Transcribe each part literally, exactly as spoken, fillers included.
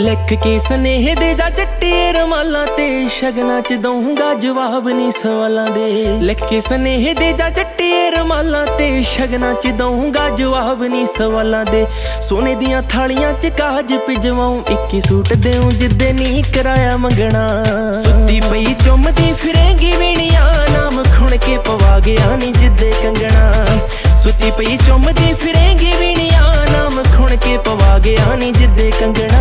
लिख के स्नेह दे जा चिट्टे रमालां ते शगनां च दूंगा जवाब नी सवालां दे। लिख के स्नेह दे जा चिट्टे रमालां ते शगनां च दूंगा जवाब नी सवालां दे। सोने दियां थालियां च काज पिजवाऊं इक्की सूट देऊं जिद्दे नी कराया मंगना। सुत्ती पई चुमदी फिरेंगी वीणियां नाम खुण के पवा गया नी जिद्दे कंगना। सुत्ती पई चुमदी फिरेंगी वीणियां नाम खुण के पवा गया नी जिद्दे कंगना।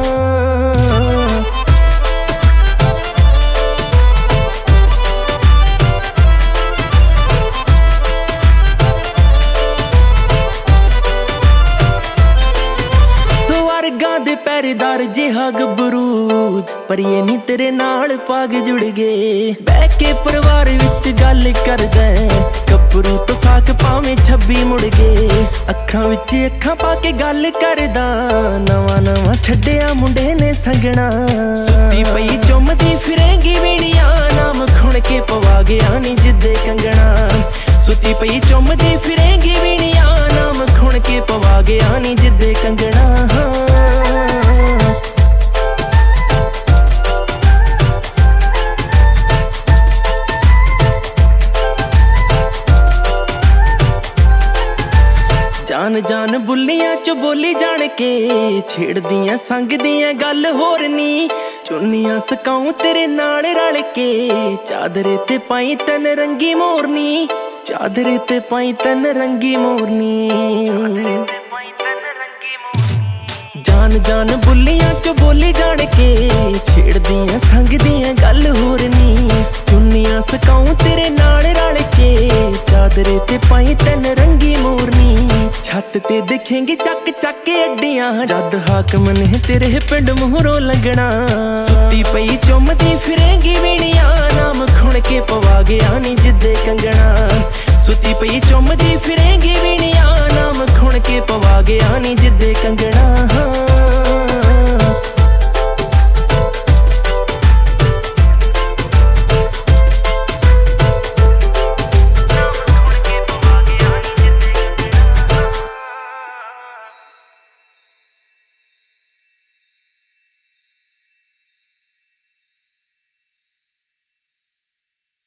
स्वर्गां दे पैरेदार जिहा गबरू पर ये नी तेरे नाल पाग जुड़ गए। बह के परिवार विच गल करदा गबरू तो साक पावें छब्बी मुड़ गए। अखां विच अखां पा के गल करदा नवां नवां छड्डिया मुंडे ने संगना। सुत्ती पई चुमदी फिरेंगी वीणियां नाम खुण के पवा गया नी जिद्दे कंगना। सुत्ती पई चुमदी फिरेंगी वीणियां नाम खुण के पवा गया नी जिद्दे कंगना। जान जान बुल्लियां च बोली जान के छेड़दियां संगदियां गल होर नी। चुन्नियां सकाऊं तेरे नाल रल के चादरे ते पाई तन रंगी मोरनी। चादरे ते पाई तन रंगी मोरनी। जान जान बुल्लियां च बोली जान के छेड़दियां संगदियां गल होर नी। चुन्नियां सकाऊं तेरे नाल रल के चादरे ते पाई तन रंगी मोरनी। छत ते दिखेंगी चक चक के अड्डियां जद हाकम ने तेरे पिंड मोहरों लगना। सुत्ती पई चुमदी फिरेंगी वीणियां नाम खुण के पवा गया नी जिद्दे कंगना। सुत्ती पई चुमदी फिरेंगी वीणियां नाम खुण के